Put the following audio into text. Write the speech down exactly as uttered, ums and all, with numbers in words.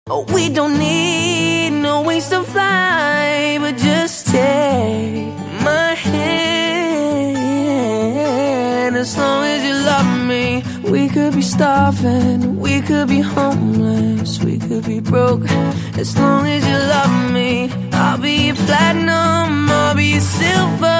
Oh, we don't need no wings to fly, but just take my hand. As long as you love me, we could be starving, we could be homeless, we could be broke. As long as you love me, I'll be your platinum, I'll be your silver.